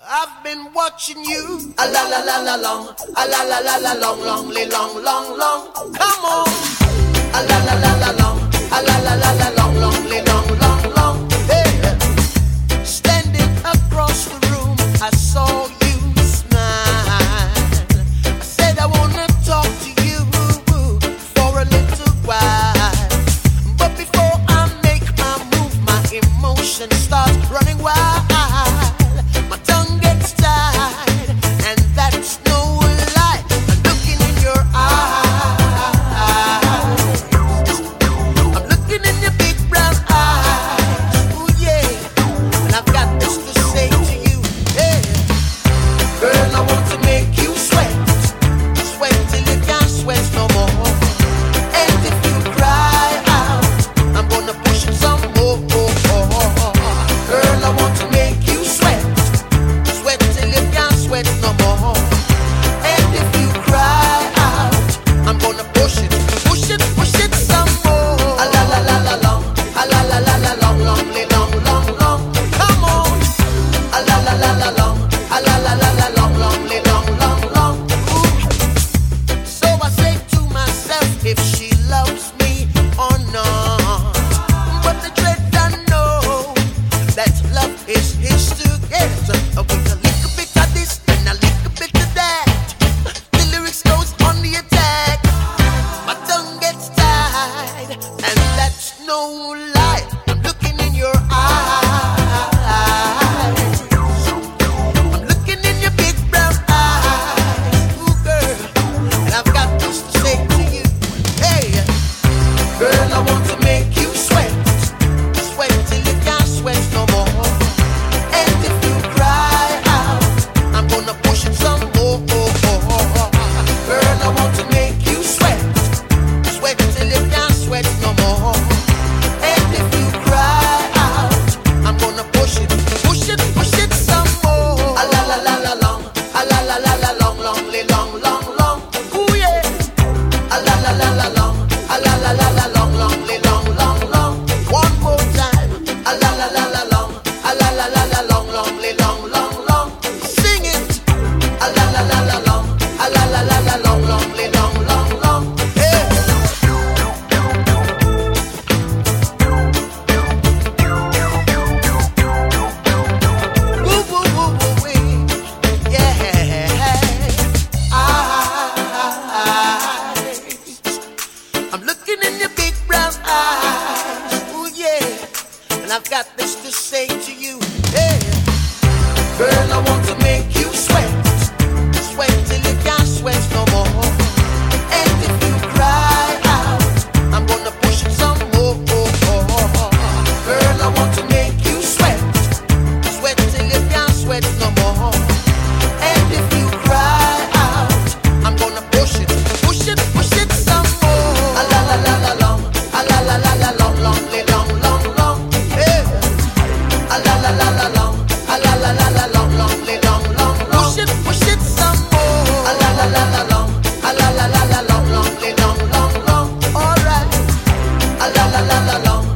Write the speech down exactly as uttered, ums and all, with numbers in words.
I've been watching you. A la la la la long, a la la la la long, long, long, long, long. Come on. A la la la la long, a la la la la long, long, long, long, long. Hey. Standing across the room, I saw you smile. I said I wanna talk to you for a little while, but before I make my move, my emotions start running wild. My tongue gets tied, and that's no lie. I'm looking in your eyes. I'm looking in your big brown eyes. Ooh yeah, and I've got this to say to you. Yeah, girl, I want to make you sweat, sweat till you can't sweat no more. And if you cry out, I'm gonna push it some more. Girl, I want to make you sweat, sweat till you can't sweat no more. And if you cry out, I'm gonna push it, push it, push it some more. A la la la la long, a la la la la long, long, long, long, long. Come on. A la la la la long, a la la la la long, long, long, long, long. Ooh. So I say to myself, if she loves me or not. But the dread I know that love is his to get. With a little bit of this and a little bit of that, the lyrics goes on the attack. My tongue gets tied, and that's no lie. I'm looking in your eyes. I'm looking in your big brown eyes. Ooh, girl, and I've got this to say to you. Hey, girl, I want to make you sweat, sweat till you can't sweat no more. And if you cry out, I'm gonna push it some more. Girl, I want to make you sweat, sweat till you can't sweat no more. And if you cry out, I'm gonna push it, push it, push it some more. A la la la la long, a la la la la long, long, long, long, long. Ooh yeah. A la la la la long, a la la la la long, long, long, long, long. One more time. A la la la la long, a la la la la long, long, long, long, long. Sing it. A la la la la long, a la la la la long, long, long, long, long. Yeah. Woo woo woo woo wee. Yeah. Eyes. I'm looking in your big brown eyes. Ooh yeah, and I've got this to say to you. Yeah, girl, I want to make you sweat, sweat till you can't sweat no more. And if you cry out, I'm gonna push it some more. Girl, I want to make you sweat, sweat till you can't sweat no more. And if you cry out, I'm gonna push it, push it, push it some more. A la la la la long, a la la la la long, long, long, long, long. Yeah. A la la la la long, a la la la la long, long, long, long, long. Push it, push it some more. A la la la la long, a la la la la long, long, long, long, long. All right. A la la la la long.